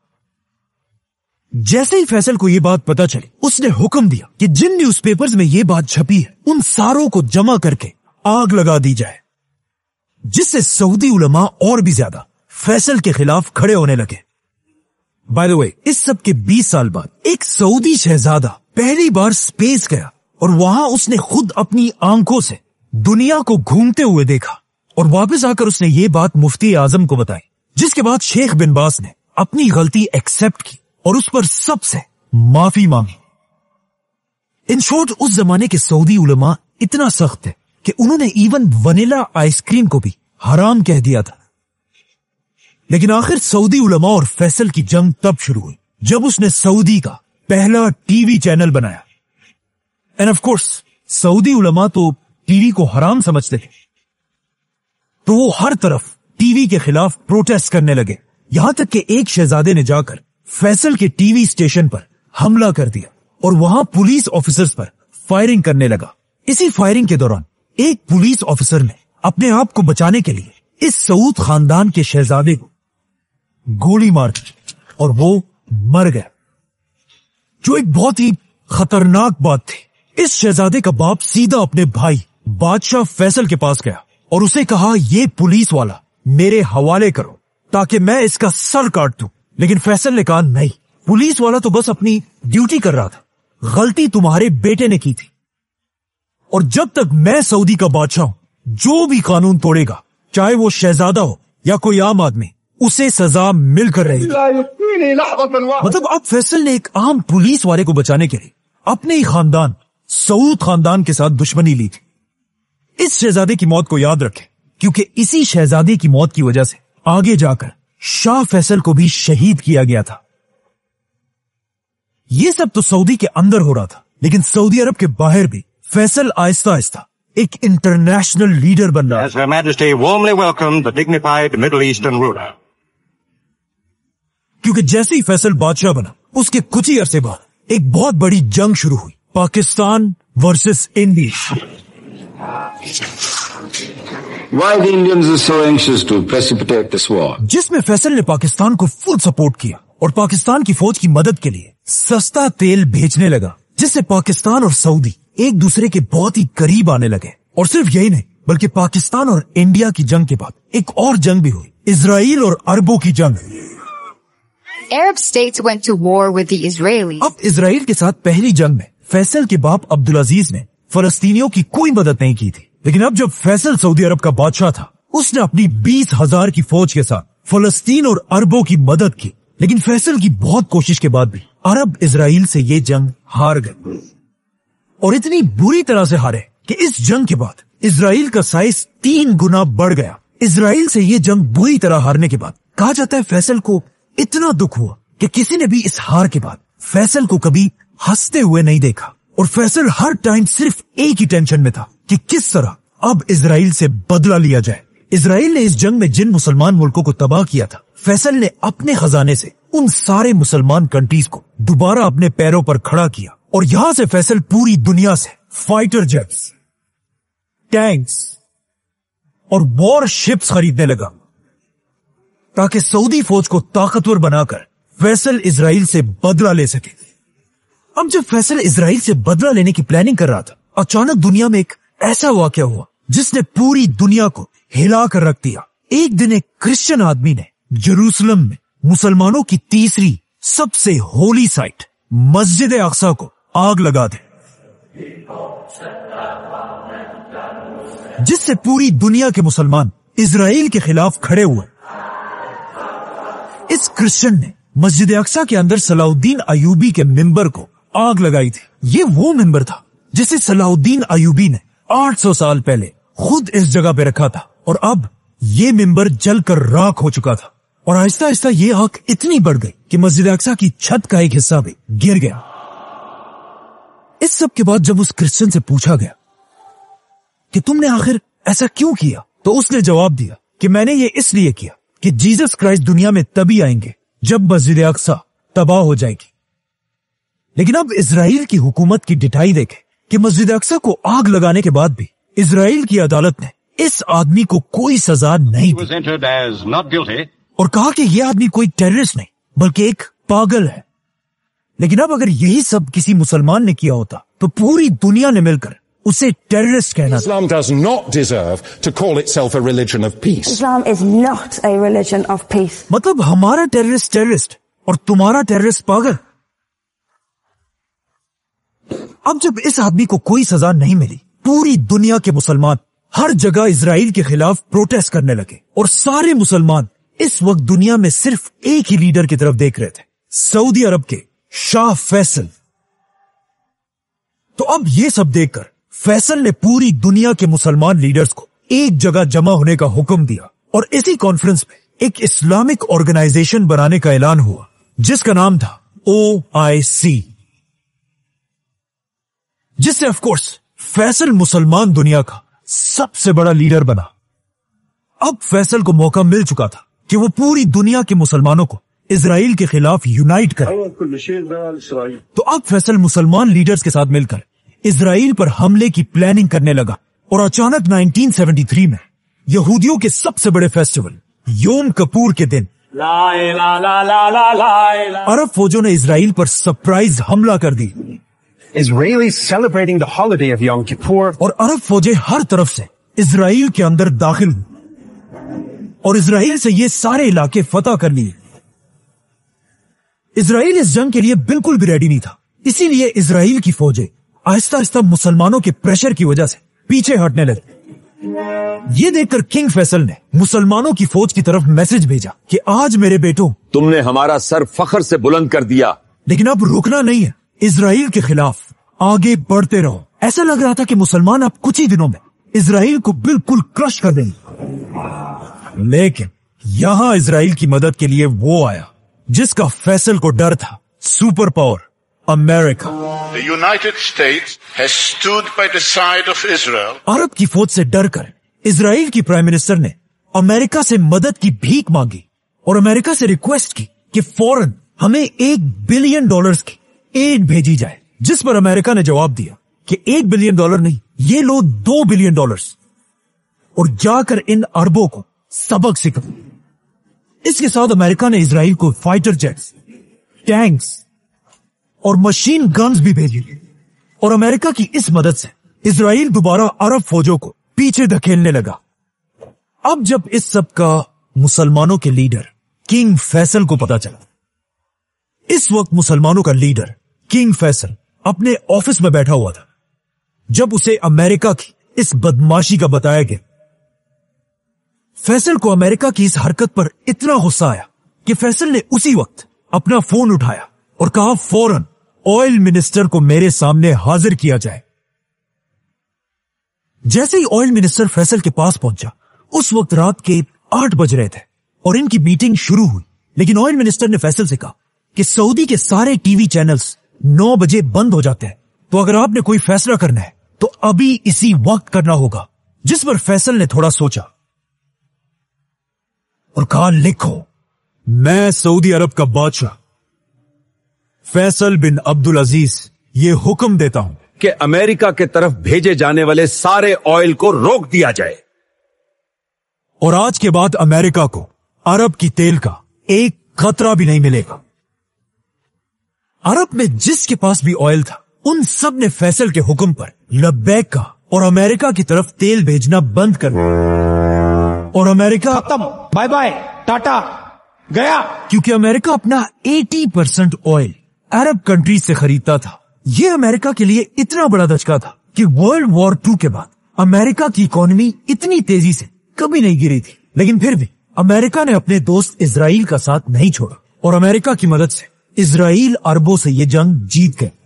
जैसे ही फैसल को ये बात पता चली, उसने हुक्म दिया कि जिन न्यूज़पेपर्स में ये बात छपी है उन सारों को जमा करके आग लगा दी जाए, जिससे सऊदी उलमा और भी ज्यादा फैसल के खिलाफ खड़े होने लगे। बाय द वे, इस सब के 20 साल बाद एक सऊदी शहजादा पहली बार स्पेस गया, और वहां उसने खुद अपनी आंखों से दुनिया को घूमते हुए देखा, और वापस आकर उसने ये बात मुफ्ती आजम को बताई, जिसके बाद शेख बिन बाज ने अपनी गलती एक्सेप्ट की और उस पर सबसे माफी मांगी। इन शॉर्ट, उस जमाने के सऊदी उलमा इतना सख्त थे कि उन्होंने इवन वनीला आइसक्रीम को भी हराम कह दिया था। लेकिन आखिर सऊदी उलमा और फैसल की जंग तब शुरू हुई जब उसने सऊदी का पहला टीवी चैनल बनाया। एंड ऑफ कोर्स सऊदी उलमा तो टीवी को हराम समझते थे, तो वो हर तरफ टीवी के खिलाफ प्रोटेस्ट करने लगे। यहां तक कि एक शहजादे ने जाकर फैसल के टीवी स्टेशन पर हमला कर दिया और वहां पुलिस ऑफिसर्स पर फायरिंग करने लगा। इसी फायरिंग के दौरान एक पुलिस ऑफिसर ने अपने आप को बचाने के लिए इस सऊद खानदान के शहजादे को गोली मार दी और वो मर गया, जो एक बहुत ही खतरनाक बात थी। इस शहजादे का बाप सीधा अपने भाई बादशाह फैसल के पास गया और उसे कहा, ये पुलिस वाला मेरे हवाले करो ताकि मैं इसका सर काट दूं। लेकिन फैसल ने कहा, नहीं, पुलिस वाला तो बस अपनी ड्यूटी कर रहा था, गलती तुम्हारे बेटे ने की थी, और जब तक मैं सऊदी का बादशाह हूं, जो भी कानून तोड़ेगा, चाहे वो शहजादा हो या कोई आम आदमी, उसे सजा मिलकर रहेगी। मतलब अब फैसल ने एक आम पुलिस वाले को बचाने के लिए अपने ही खानदान सऊद खानदान के साथ दुश्मनी ली थी। इस शहजादे की मौत को याद रखें, क्योंकि इसी शहजादे की मौत की वजह से आगे जाकर शाह फैसल को भी शहीद किया गया था। ये सब तो सऊदी के अंदर हो रहा था, लेकिन सऊदी अरब के बाहर भी फैसल आहिस्ता आहिस्ता एक इंटरनेशनल लीडर बन रहा है। As Her Majesty warmly welcomed the dignified Middle Eastern ruler. क्योंकि जैसे ही फैसल बादशाह बना उसके कुछ ही अरसे बाद एक बहुत बड़ी जंग शुरू हुई, Pakistan versus India. Why the Indians are so anxious to precipitate this war? जिसमें फैसल ने पाकिस्तान को फुल सपोर्ट किया और पाकिस्तान की फौज की मदद के लिए सस्ता तेल भेजने लगा, जिससे पाकिस्तान और सऊदी एक दूसरे के बहुत ही करीब आने लगे। और सिर्फ यही नहीं, बल्कि पाकिस्तान और इंडिया की जंग के बाद एक और जंग भी हुई, इजराइल और अरबों की जंग। Arab states went to war with the Israelis. अब इजराइल के साथ पहली जंग में फैसल के बाप अब्दुल अजीज ने फलस्तीनियों की कोई मदद नहीं की थी, लेकिन अब जब फैसल सऊदी अरब का बादशाह था, उसने अपनी 20,000 की फौज के साथ फलस्तीन और अरबों की मदद की। लेकिन फैसल की बहुत कोशिश के बाद भी अरब इजराइल से ये जंग हार गए, और इतनी बुरी तरह से हारे कि इस जंग के बाद इजराइल का साइज 3 गुना बढ़ गया। इजराइल से ये जंग बुरी तरह हारने के बाद कहा जाता है फैसल को इतना दुख हुआ कि किसी ने भी इस हार के बाद फैसल को कभी हंसते हुए नहीं देखा, और फैसल हर टाइम सिर्फ एक ही टेंशन में था कि किस तरह अब इजराइल से बदला लिया जाए। इजराइल ने इस जंग में जिन मुसलमान मुल्कों को तबाह किया था, फैसल ने अपने खजाने से उन सारे मुसलमान कंट्रीज को दोबारा अपने पैरों पर खड़ा किया, और यहां से फैसल पूरी दुनिया से फाइटर जेट्स, टैंक्स और वॉर शिप्स खरीदने लगा, ताकि सऊदी फौज को ताकतवर बनाकर फैसल इजराइल से बदला ले सके। अब जब फैसल इजराइल से बदला लेने की प्लानिंग कर रहा था, अचानक दुनिया में एक ऐसा वाकया हुआ जिसने पूरी दुनिया को हिला कर रख दिया। एक दिन एक क्रिश्चियन आदमी ने जेरूसलम में मुसलमानों की तीसरी सबसे होली साइट मस्जिद अक्सा को आग लगा दी, जिससे पूरी दुनिया के मुसलमान इजराइल के खिलाफ खड़े हुए। इस क्रिश्चियन ने मस्जिद अक्सा के अंदर सलाउद्दीन अयूबी के मिंबर को आग लगाई थी। ये वो मिंबर था जिसे सलाउद्दीन अयूबी ने 800 साल पहले खुद इस जगह पे रखा था, और अब ये मिंबर जलकर राख हो चुका था, और आहिस्ता आहिस्ता ये आग इतनी बढ़ गई कि मस्जिद अक्सा की छत का एक हिस्सा भी गिर गया। इस सब के बाद जब उस क्रिश्चियन से पूछा गया कि तुमने आखिर ऐसा क्यों किया, तो उसने जवाब दिया कि मैंने ये इसलिए किया कि जीसस क्राइस्ट दुनिया में तभी आएंगे जब मस्जिद अक्सा तबाह हो जाएगी। लेकिन अब इजराइल की हुकूमत की डिठाई देखे कि मस्जिद अक्सा को आग लगाने के बाद भी इजराइल की अदालत ने इस आदमी को कोई सजा नहीं दी, और कहा कि यह आदमी कोई टेररिस्ट नहीं बल्कि एक पागल है। लेकिन अब अगर यही सब किसी मुसलमान ने किया होता तो पूरी दुनिया ने मिलकर उसे टेररिस्ट कहना। Islam does not deserve to call itself a religion of peace. Islam is not a religion of peace. मतलब हमारा टेररिस्ट और तुम्हारा टेररिस्ट पागल। अब जब इस आदमी को कोई सजा नहीं मिली, पूरी दुनिया के मुसलमान हर जगह इजराइल के खिलाफ प्रोटेस्ट करने लगे, और सारे मुसलमान इस वक्त दुनिया में सिर्फ एक ही लीडर की तरफ देख रहे थे, सऊदी अरब के शाह फैसल। तो अब ये सब देखकर फैसल ने पूरी दुनिया के मुसलमान लीडर्स को एक जगह जमा होने का हुक्म दिया, और इसी कॉन्फ्रेंस में एक इस्लामिक ऑर्गेनाइजेशन बनाने का ऐलान हुआ जिसका नाम था OIC, जिससे ऑफ कोर्स फैसल मुसलमान दुनिया का सबसे बड़ा लीडर बना। अब फैसल को मौका मिल चुका था कि वो पूरी दुनिया के मुसलमानों को इजराइल के खिलाफ यूनाइट करे। तो अब फैसल मुसलमान लीडर्स के साथ मिलकर इजराइल पर हमले की प्लानिंग करने लगा, और अचानक 1973 में यहूदियों के सबसे बड़े फेस्टिवल योम किपुर के दिन अरब फौजों ने इजराइल पर सरप्राइज हमला कर दी। Israelis celebrating the holiday of Yom Kippur. और अरब फौजें हर तरफ से इजराइल के अंदर दाखिल हुई, और इजराइल से ये सारे इलाके फतह कर लिए। इजराइल इस जंग के लिए बिल्कुल भी रेडी नहीं था, इसीलिए इजराइल की फौजें आहिस्ता आहिस्ता मुसलमानों के प्रेशर की वजह से पीछे हटने लगी। ये देखकर किंग फैसल ने मुसलमानों की फौज की तरफ मैसेज भेजा कि आज मेरे बेटों, तुमने हमारा सर फख्र से बुलंद कर दिया, लेकिन अब रुकना नहीं है, इजराइल के खिलाफ आगे बढ़ते रहो। ऐसा लग रहा था कि मुसलमान अब कुछ ही दिनों में इजराइल को बिल्कुल क्रश कर देंगे। लेकिन यहां इजराइल की मदद के लिए वो आया जिसका फैसल को डर था, super power America. The United States has stood by the side of Israel. Arab की फौज से डरकर इजराइल की प्राइम मिनिस्टर ने अमेरिका से मदद की भीख मांगी और अमेरिका से रिक्वेस्ट की کہ فوراً ہمیں $1 بلین کی ایڈ بھیجی جائے، جس پر امریکہ نے جواب دیا کہ $1 بلین نہیں، یہ لو $2 بلین اور جا کر ان اربوں کو سبق سکھا۔ اس کے ساتھ امریکہ نے اسرائیل کو فائٹر جیٹس، ٹینکس اور مشین گنز بھی بھیجی، اور امریکہ کی اس مدد سے اسرائیل دوبارہ عرب فوجوں کو پیچھے دھکیلنے لگا۔ اب جب اس سب کا مسلمانوں کے لیڈر کنگ فیصل کو پتا چلا، اس وقت مسلمانوں کا لیڈر کنگ فیصل اپنے آفس میں بیٹھا ہوا تھا جب اسے امریکہ کی اس بدماشی کا بتایا گیا۔ فیصل کو امریکہ کی اس حرکت پر اتنا غصہ آیا کہ فیصل نے اسی وقت اپنا فون اٹھایا اور کہا فوراً آئل منسٹر کو میرے سامنے حاضر کیا جائے۔ جیسے ہی آئل منسٹر فیصل کے پاس پہنچا، اس وقت رات کے 8 بج رہے تھے اور ان کی میٹنگ شروع ہوئی، لیکن آئل منسٹر نے فیصل سے کہا کہ سعودی کے سارے ٹی وی چینلز 9 بجے بند ہو جاتے ہیں، تو اگر آپ نے کوئی فیصلہ کرنا ہے تو ابھی اسی وقت کرنا ہوگا۔ جس پر فیصل نے تھوڑا سوچا اور کہا لکھو، میں سعودی عرب کا بادشاہ فیصل بن عبدالعزیز یہ حکم دیتا ہوں کہ امریکہ کے طرف بھیجے جانے والے سارے آئل کو روک دیا جائے، اور آج کے بعد امریکہ کو عرب کی تیل کا ایک قطرہ بھی نہیں ملے گا۔ عرب میں جس کے پاس بھی آئل تھا ان سب نے فیصل کے حکم پر لبیک کہا اور امریکہ کی طرف تیل بھیجنا بند کر دیا، اور امریکہ ختم، بائے بائے، ٹاٹا، گیا۔ کیونکہ امریکہ اپنا 80% آئل عرب کنٹریز سے خریدتا تھا۔ یہ امریکہ کے لیے اتنا بڑا دھچکا تھا کہ ورلڈ وار 2 کے بعد امریکہ کی اکانومی اتنی تیزی سے کبھی نہیں گری تھی، لیکن پھر بھی امریکہ نے اپنے دوست اسرائیل کا ساتھ نہیں چھوڑا، اور امریکہ کی مدد سے اسرائیل عربوں سے یہ جنگ جیت گئے۔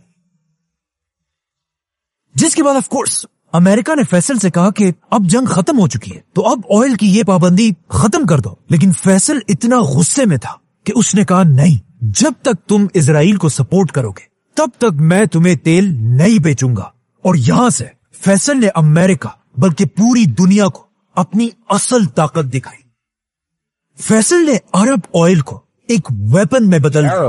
جس کے بعد آف کورس امریکہ نے فیصل سے کہا کہ اب جنگ ختم ہو چکی ہے تو اب آئل کی یہ پابندی ختم کر دو، لیکن فیصل اتنا غصے میں تھا کہ اس نے کہا نہیں، جب تک تم اسرائیل کو سپورٹ کرو گے تب تک میں تمہیں تیل نہیں بیچوں گا۔ اور یہاں سے فیصل نے امریکہ بلکہ پوری دنیا کو اپنی اصل طاقت دکھائی۔ فیصل نے عرب آئل کو ایک ویپن میں بدل دیا،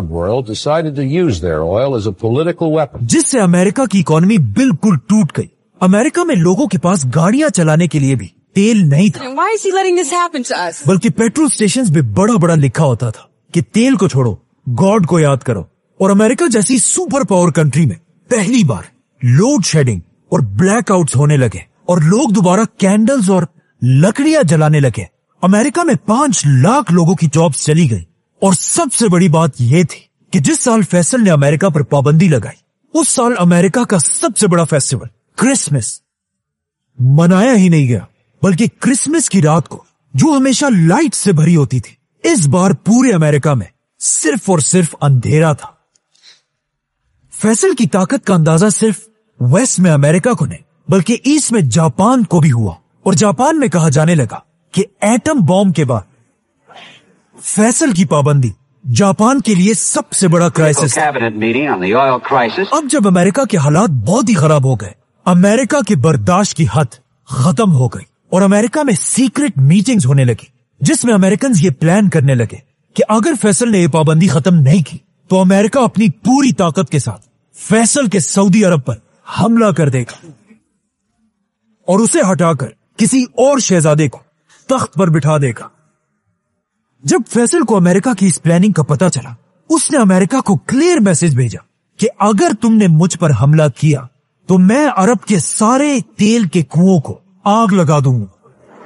جس سے امریکہ کی اکانومی بالکل ٹوٹ گئی۔ امریکہ میں لوگوں کے پاس گاڑیاں چلانے کے لیے بھی تیل نہیں تھا، بلکہ پیٹرول سٹیشنز بھی بڑا بڑا لکھا ہوتا تھا کہ تیل کو چھوڑو، گاڈ کو یاد کرو۔ اور امریکہ جیسی سپر پاور کنٹری میں پہلی بار لوڈ شیڈنگ اور بلیک آؤٹس ہونے لگے اور لوگ دوبارہ کینڈلز اور لکڑیاں جلانے لگے۔ امریکہ میں 5 لاکھ لوگوں کی جابز چلی گئی، اور سب سے بڑی بات یہ تھی کہ جس سال فیصل نے امریکہ پر پابندی لگائی، اس سال امریکہ کا سب سے بڑا فیسٹیول کرسمس منایا ہی نہیں گیا، بلکہ کرسمس کی رات کو جو ہمیشہ لائٹ سے بھری ہوتی تھی، اس بار پورے امریکہ میں صرف اور صرف اندھیرا تھا۔ فیصل کی طاقت کا اندازہ صرف ویسٹ میں امریکہ کو نہیں بلکہ ایسٹ میں جاپان کو بھی ہوا، اور جاپان میں کہا جانے لگا کہ ایٹم بم کے بعد فیصل کی پابندی جاپان کے لیے سب سے بڑا کرائسس ہے۔ اب جب امریکہ کے حالات بہت ہی خراب ہو گئے، امریکہ کی برداشت کی حد ختم ہو گئی، اور امریکہ میں سیکرٹ میٹنگز ہونے لگی جس میں امریکنز یہ پلان کرنے لگے کہ اگر فیصل نے یہ پابندی ختم نہیں کی تو امریکہ اپنی پوری طاقت کے ساتھ فیصل کے سعودی عرب پر حملہ کر دے گا اور اسے ہٹا کر کسی اور شہزادے کو تخت پر بٹھا دے گا۔ جب فیصل کو امریکہ کی اس پلاننگ کا پتا چلا، اس نے امریکہ کو کلیئر میسج بھیجا کہ اگر تم نے مجھ پر حملہ کیا تو میں عرب کے سارے تیل کے کنووں کو آگ لگا دوں گا۔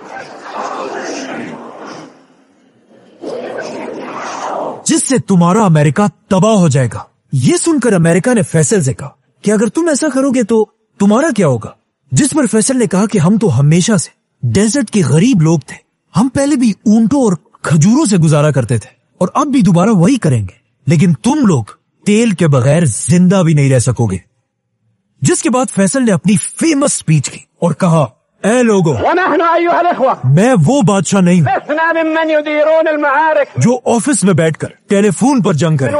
جس سے تمہارا امریکہ تباہ ہو جائے گا۔ یہ سن کر امریکہ نے فیصل سے کہا کہ اگر تم ایسا کرو گے تو تمہارا کیا ہوگا؟ جس پر فیصل نے کہا کہ ہم تو ہمیشہ سے ڈیزرٹ کے غریب لوگ تھے، ہم پہلے بھی اونٹوں اور کھجوروں سے گزارا کرتے تھے اور اب بھی دوبارہ وہی کریں گے، لیکن تم لوگ تیل کے بغیر زندہ بھی نہیں رہ سکو گے۔ جس کے بعد فیصل نے اپنی فیمس سپیچ کی اور کہا، اے لوگو، میں وہ بادشاہ نہیں ہوں جو آفس میں بیٹھ کر ٹیلی فون پر جنگ کرے،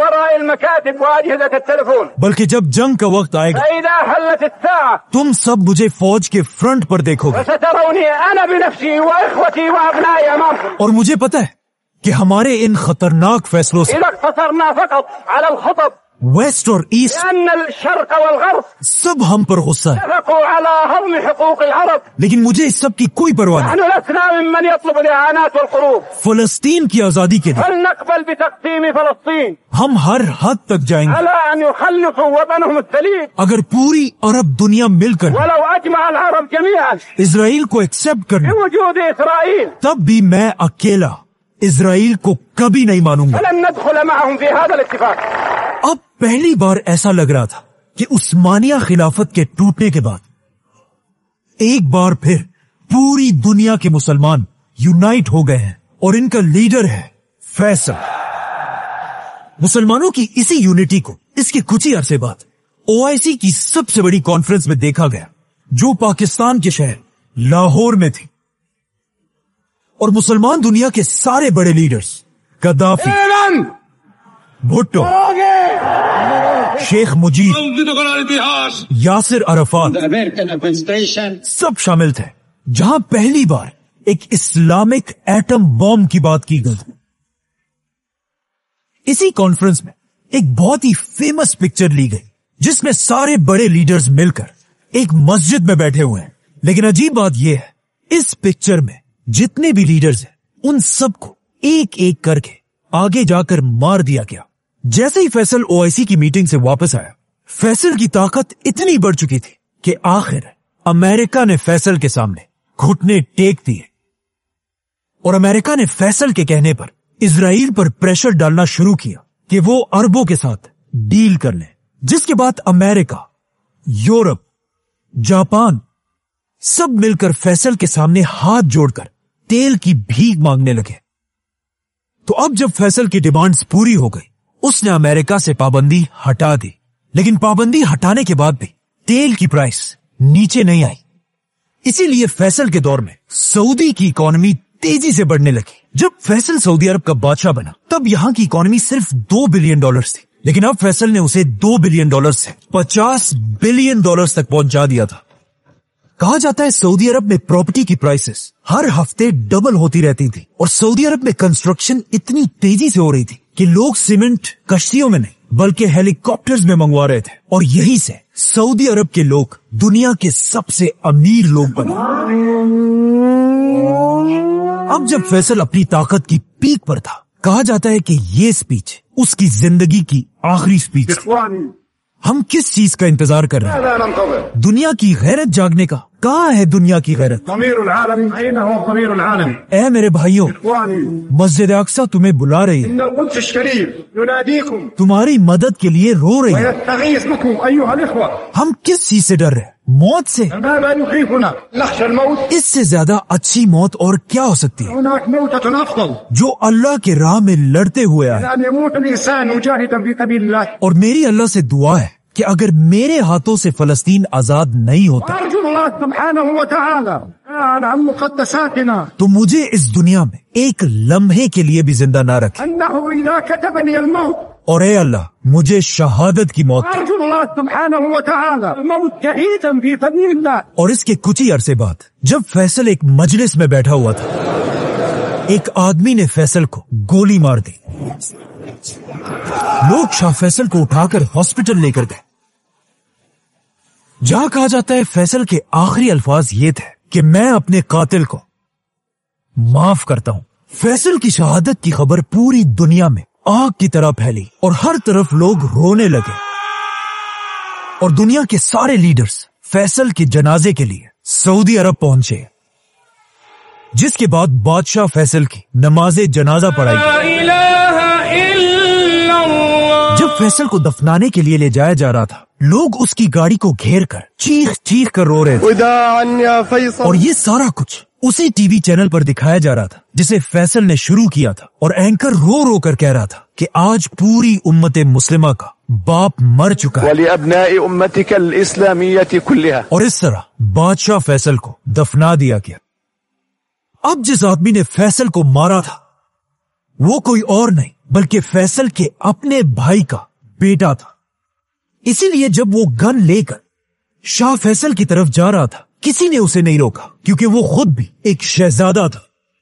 بلکہ جب جنگ کا وقت آئے گا تم سب مجھے فوج کے فرنٹ پر دیکھو گے، اور مجھے پتا ہے کہ ہمارے ان خطرناک فیصلوں سے إذا اقتصرنا فقط على الخطب ویسٹ اور ایسٹ لأن الشرق والغرب سب ہم پر غصہ ہے، اتفقوا على هضم حقوق العرب. لیکن مجھے اس سب کی کوئی پرواہ نہیں. نحن لسنا ممن يطلب الإعانات والقروض. فلسطین کی آزادی کے لیے فلنقبل بتقسيم فلسطين ہم ہر حد تک جائیں گے على أن يخلصوا وطنهم السليم. اگر پوری عرب دنیا مل کر ولو أجمع العرب جميعا اسرائیل کو ایکسپٹ کرنا، بوجود إسرائيل تب بھی میں اکیلا اسرائیل کو کبھی نہیں مانوں گا. فلن ندخل معهم في هذا الاتفاق. اب پہلی بار ایسا لگ رہا تھا کہ عثمانیہ خلافت کے ٹوٹنے کے بعد ایک بار پھر پوری دنیا کے مسلمان یونائٹ ہو گئے ہیں اور ان کا لیڈر ہے فیصل. مسلمانوں کی اسی یونٹی کو اس کے کچھ ہی عرصے بعد OIC کی سب سے بڑی کانفرنس میں دیکھا گیا، جو پاکستان کے شہر لاہور میں تھی، اور مسلمان دنیا کے سارے بڑے لیڈرز قذافی، بھٹو، شیخ مجید، یاسر عرفات سب شامل تھے، جہاں پہلی بار ایک اسلامک ایٹم بم کی بات کی گئی. اسی کانفرنس میں ایک بہت ہی فیمس پکچر لی گئی جس میں سارے بڑے لیڈرز مل کر ایک مسجد میں بیٹھے ہوئے ہیں. لیکن عجیب بات یہ ہے، اس پکچر میں جتنے بھی لیڈرز ہیں ان سب کو ایک ایک کر کے آگے جا کر مار دیا گیا. جیسے ہی فیصل OIC کی میٹنگ سے واپس آیا، فیصل کی طاقت اتنی بڑھ چکی تھی کہ آخر امریکہ نے فیصل کے سامنے گھٹنے ٹیک دیے، اور امریکہ نے فیصل کے کہنے پر اسرائیل پر پریشر ڈالنا شروع کیا کہ وہ عربوں کے ساتھ ڈیل کر لیں. جس کے بعد امریکہ، یورپ، جاپان سب مل کر فیصل کے سامنے ہاتھ جوڑ کر تیل کی بھیک مانگنے لگے. تو اب جب فیصل کی ڈیمانڈز پوری ہو گئی، اس نے امریکہ سے پابندی ہٹا دی. لیکن پابندی ہٹانے کے بعد بھی تیل کی پرائس نیچے نہیں آئی. اسی لیے فیصل کے دور میں سعودی کی اکانومی تیزی سے بڑھنے لگی. جب فیصل سعودی عرب کا بادشاہ بنا تب یہاں کی اکانومی صرف $2 بلین تھی، لیکن اب فیصل نے اسے $2 بلین سے $50 بلین تک پہنچا دیا تھا. کہا جاتا ہے سعودی عرب میں پراپرٹی کی پرائسز ہر ہفتے ڈبل ہوتی رہتی تھی، اور سعودی عرب میں کنسٹرکشن اتنی تیزی سے ہو رہی تھی کہ لوگ سیمنٹ کشتیوں میں نہیں بلکہ ہیلی کاپٹرز میں منگوا رہے تھے، اور یہی سے سعودی عرب کے لوگ دنیا کے سب سے امیر لوگ بنے. اب جب فیصل اپنی طاقت کی پیک پر تھا، کہا جاتا ہے کہ یہ سپیچ اس کی زندگی کی آخری سپیچ تھی. ہم کس چیز کا انتظار کر رہے ہیں؟ دنیا کی غیرت جاگنے کا. کہاں ہے دنیا کی غیرت؟ اے میرے بھائیوں، مسجد اقصی تمہیں بلا رہی ہے، تمہاری مدد کے لیے رو رہی ہے. ہم کس چیز سے ڈر رہے ہیں؟ موت سے. اس سے زیادہ اچھی موت اور کیا ہو سکتی ہے؟ جو اللہ کے راہ میں لڑتے ہوئے آئے. اور میری اللہ سے دعا ہے کہ اگر میرے ہاتھوں سے فلسطین آزاد نہیں ہوتا تو مجھے اس دنیا میں ایک لمحے کے لیے بھی زندہ نہ رکھے، اور اے اللہ مجھے شہادت کی موت. اور اس کے کچھ ہی عرصے بعد جب فیصل ایک مجلس میں بیٹھا ہوا تھا، ایک آدمی نے فیصل کو گولی مار دی. لوگ شاہ فیصل کو اٹھا کر ہاسپٹل لے کر گئے، جہاں کہا جاتا ہے فیصل کے آخری الفاظ یہ تھے کہ میں اپنے قاتل کو معاف کرتا ہوں. فیصل کی شہادت کی خبر پوری دنیا میں آگ کی طرح پھیلی اور ہر طرف لوگ رونے لگے، اور دنیا کے سارے لیڈرز فیصل کے جنازے کے لیے سعودی عرب پہنچے، جس کے بعد بادشاہ فیصل کی نماز جنازہ پڑھائی گئی. جب فیصل کو دفنانے کے لیے لے جایا جا رہا تھا، لوگ اس کی گاڑی کو گھیر کر چیخ کر رو رہے تھے، اور یہ سارا کچھ اسی ٹی وی چینل پر دکھایا جا رہا تھا جسے فیصل نے شروع کیا تھا، اور اینکر رو کر کہہ رہا تھا کہ آج پوری امت مسلمہ کا باپ مر چکا ہے، اور اس طرح بادشاہ فیصل کو دفنا دیا گیا. اب جس آدمی نے فیصل کو مارا تھا وہ کوئی اور نہیں بلکہ فیصل کے اپنے بھائی کا بیٹا تھا. اسی لیے جب وہ گن لے کر شاہ فیصل کی طرف جا رہا تھا، کسی نے اسے نہیں روکا، کیونکہ وہ خود بھی ایک شہزادہ تھا.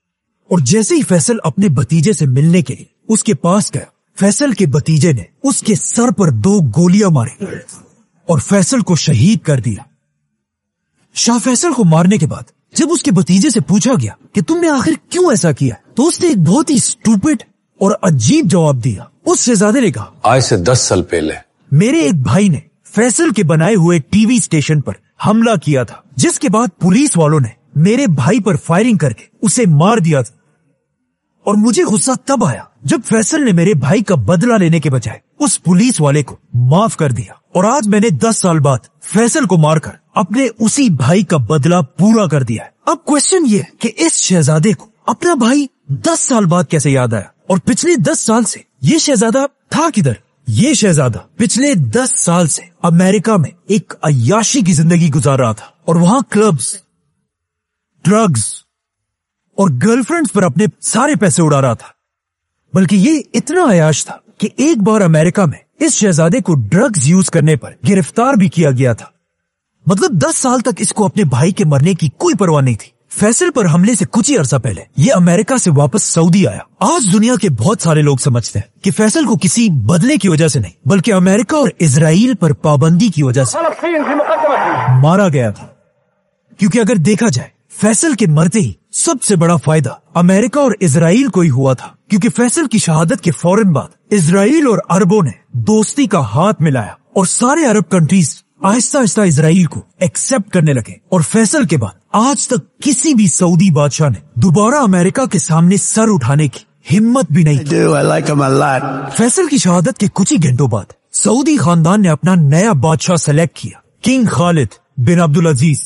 और जैसे ही फैसल अपने भतीजे से मिलने के लिए उसके पास गया, फैसल के भतीजे ने उसके सर पर 2 गोलियां मारी और फैसल को शहीद कर दिया। शाह फैसल को मारने के बाद जब उसके भतीजे से पूछा गया कि तुमने आखिर क्यों ऐसा किया, तो उसने एक बहुत ही स्टूपिड और अजीब जवाब दिया। उस शहजादे ने कहा, आज से 10 साल पहले मेरे एक भाई ने फैसल के बनाए हुए टीवी स्टेशन पर हमला किया था, जिसके बाद पुलिस वालों ने मेरे भाई पर फायरिंग करके उसे मार दिया था। और मुझे गुस्सा तब आया जब फैसल ने मेरे भाई का बदला लेने के बजाय उस पुलिस वाले को माफ कर दिया। और आज मैंने 10 साल बाद फैसल को मारकर अपने उसी भाई का बदला पूरा कर दिया है। अब क्वेश्चन ये है कि इस शहजादे को अपना भाई 10 साल बाद कैसे याद आया, और पिछले 10 साल से ये शहजादा था किधर? ये शहजादा पिछले 10 साल से अमेरिका में एक अय्याशी की जिंदगी गुजार रहा था और वहां क्लब्स, ड्रग्स और गर्लफ्रेंड्स पर अपने सारे पैसे उड़ा रहा था। बल्कि ये इतना अय्याश था कि एक बार अमेरिका में इस शहजादे को ड्रग्स यूज करने पर गिरफ्तार भी किया गया था। मतलब 10 साल तक इसको अपने भाई के मरने की कोई परवाह नहीं थी। फैसल पर हमले से कुछ ही अरसा पहले ये अमेरिका से वापस सऊदी आया। आज दुनिया के बहुत सारे लोग समझते हैं कि फैसल को किसी बदले की वजह से नहीं, बल्कि अमेरिका और इजराइल पर पाबंदी की वजह से मारा गया था। क्योंकि अगर देखा जाए, फैसल के मरते ही सबसे बड़ा फायदा अमेरिका और इजराइल को ही हुआ था, क्योंकि फैसल की शहादत के फौरन बाद इजराइल और अरबों ने दोस्ती का हाथ मिलाया और सारे अरब कंट्रीज आहिस्ता आहिस्ता इजराइल को एक्सेप्ट करने लगे। और फैसल के बाद आज तक किसी भी सऊदी बादशाह ने दोबारा अमेरिका के सामने सर उठाने की हिम्मत भी नहीं की। फैसल की शहादत के कुछ ही घंटों बाद सऊदी खानदान ने अपना नया बादशाह सेलेक्ट किया, king Khalid bin Abdul Aziz,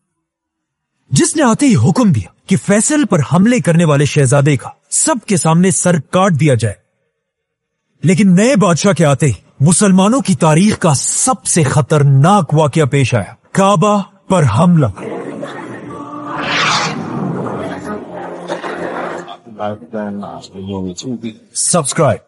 जिसने आते ही हुक्म दिया कि फैसल पर हमले करने वाले शहजादे का सबके सामने सर काट दिया जाए। लेकिन नए बादशाह के आते ही मुसलमानों की तारीख का सबसे खतरनाक वाकया पेश आया, काबा पर हमला। सब्सक्राइब।